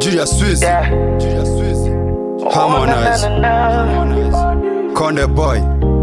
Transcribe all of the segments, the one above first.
Julia Swiss, Yeah. Harmonize, Conde Boy.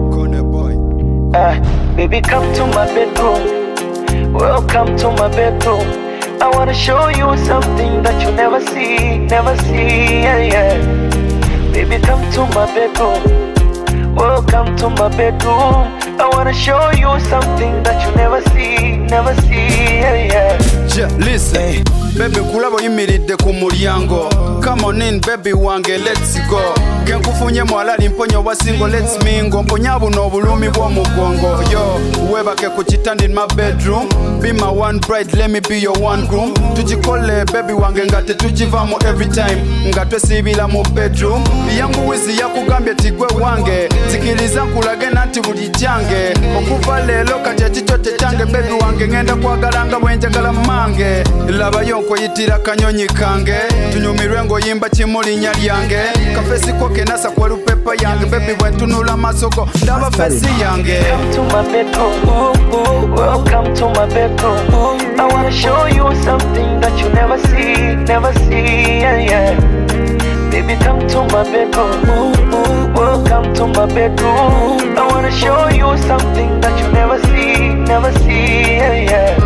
Baby, come to my bedroom. Welcome to my bedroom. I wanna show you something that you never see, yeah, yeah. Baby, come to my bedroom. Welcome to my bedroom. I wanna show you something that you never see, yeah, yeah. Yeah, listen, baby kulabo yimiridde ku mulyango. Come on in baby wange, let's go. Kenkufunye mwalali mponyo wasingo, let's mingo. Mponya buno obulumi bw'omugongo. Yo, webake ku kitanda in my bedroom. Be my one bride, let me be your one groom. Tujikole baby wange nga tetujivamo every time. Nga twesibila mu bedroom. Yangu wizi yakugambye tigwe wange. Zikiriza nkulage nanti buli kyange. Okuva leero kati ekitote kyange baby wange ngenda kwagala nga bwenjagala mange. Laba yonko yitira kanyonyi kange. Tunyumirwe ngoyimba kimulinya lyange. Kafesi ko kenasa kwa lupepa yange. Baby bwentunula masoko ndaba fesi yange. Come to my bedroom. Welcome to my bedroom. I wanna show you something that you never see, yeah, yeah. Baby, come to my bedroom. Welcome to my bedroom. I wanna show you something that you never see, yeah, yeah.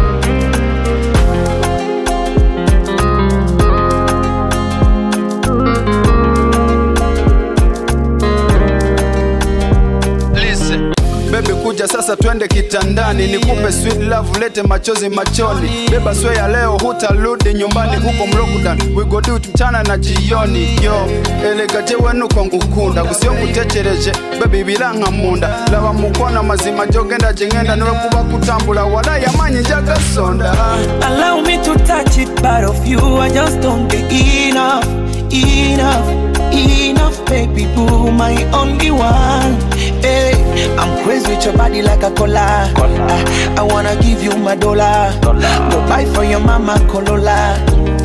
Baby kuja sasa twende kitandani. Nikupe sweet love lete machozi machoni. Beba sweya leo hutarudi nyumbani huko mlokudan. We go do it mchana na jioni. Yo, elegaje wenu kongukunda. Kusio kutechereje, baby bilanga munda. Lava mukona mazima jogenda jengenda. Niwe kuba kutambula wala yamanyi njaga sonda. Allow me to touch it, but of you I just don't get enough, baby boo, my only one. Hey, I'm crazy with your body like a cola. I wanna give you my dollar. Go buy for your mama Corolla.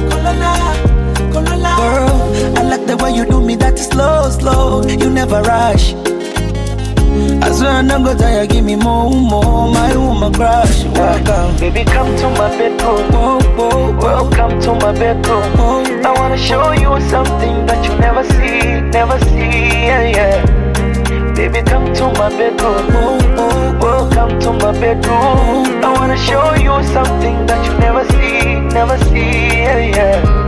Girl, I like the way you do me that slow. You never rush. I swear I'm not gonna tire, give me more, my woman crush. Welcome. Baby, come to my bedroom. Welcome to my bedroom. I wanna show you something that you never see, yeah, yeah. Baby, come to my bedroom. Welcome to my bedroom. I wanna show you something that you never see, yeah, yeah.